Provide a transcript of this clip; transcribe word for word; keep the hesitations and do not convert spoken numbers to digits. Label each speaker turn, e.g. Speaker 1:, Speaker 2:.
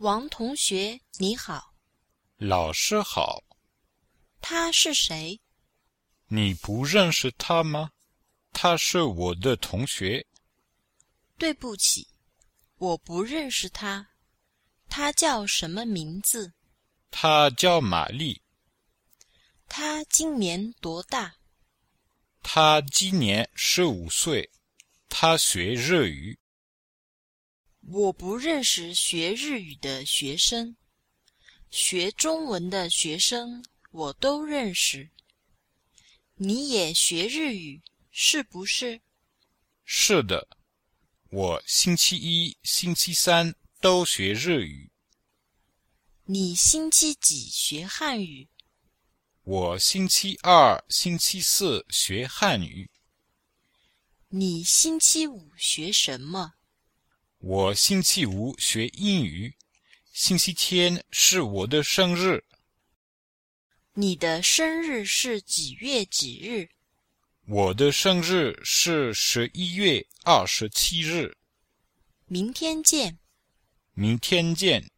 Speaker 1: 王同学，你好。
Speaker 2: 老师好。
Speaker 1: 他是谁？
Speaker 2: 你不认识他吗？他是我的同学。
Speaker 1: 对不起，我不认识他。他叫什么名字？
Speaker 2: 他叫玛丽。
Speaker 1: 他今年多大？
Speaker 2: 他今年十五岁。他学日语。
Speaker 1: 我不认识学日语的学生，学中文的学生我都认识。你也学日语，是不是？
Speaker 2: 是的，我星期一、星期三都学日语。
Speaker 1: 你星期几学汉语？
Speaker 2: 我星期二、星期四学汉语。
Speaker 1: 你星期五学什么？
Speaker 2: 我星期五学英语。星期天是我的生日。
Speaker 1: 你的生日是几月几日？
Speaker 2: 我的生日是十一月二十七日。
Speaker 1: 明天见。
Speaker 2: 明天见。